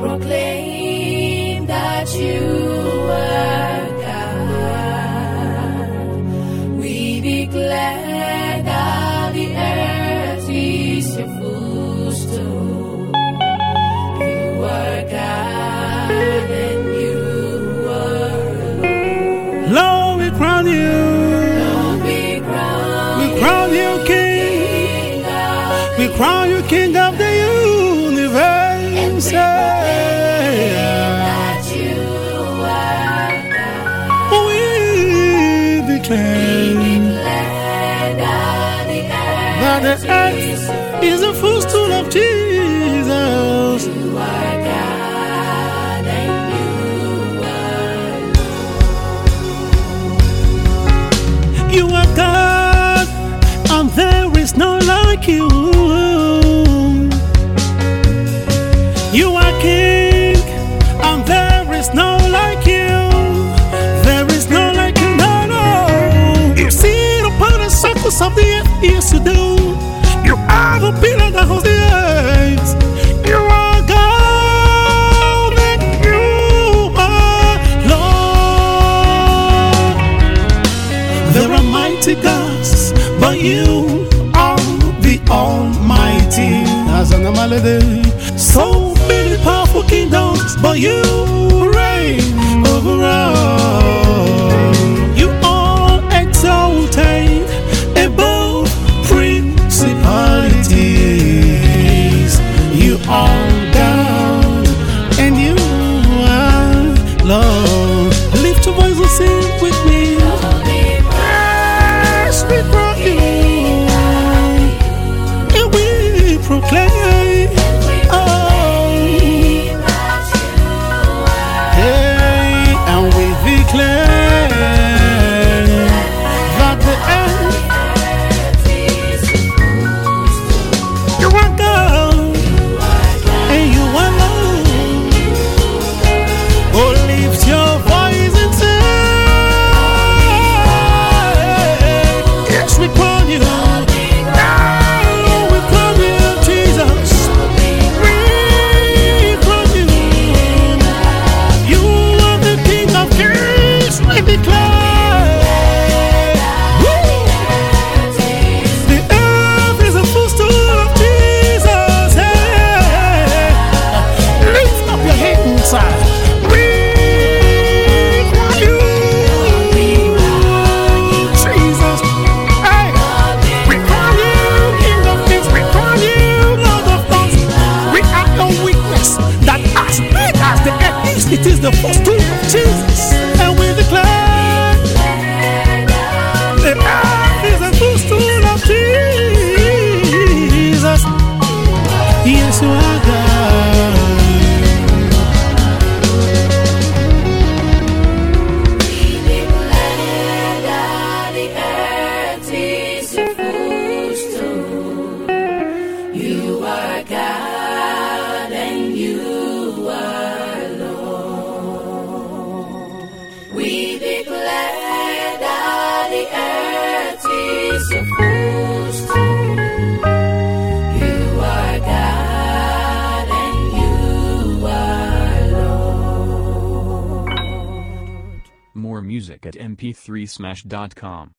proclaim that you are God. We declare that the earth is your footstool. You are God and you are Lord. Lord, we crown you. Lord, we crown you King. We crown you King of the universe. That you are God. We declare that the earth is a footstool of Jesus. You are God and you are God, and there is none like you. You are King, and there is none like you. There is none like you, no, no. You sit upon the circles of the earth, yes you do. You are the pillar that holds the earth. You are God, and you are Lord. There are mighty gods, but you are the Almighty. As an melody, so many powerful kingdoms, but you reign over all. You are exalted above principalities. You are God, and you are Lord. Lift your voice and sing with me. Yes, we crown you, and we proclaim. It is the footstool of Jesus, and we declare the earth is the footstool of Jesus. Yes, you are God. We declare that the earth is your footstool. You are God and you are Lord. We declare that the earth is your footstool. You are God and you are Lord. More music at mp3smash.com.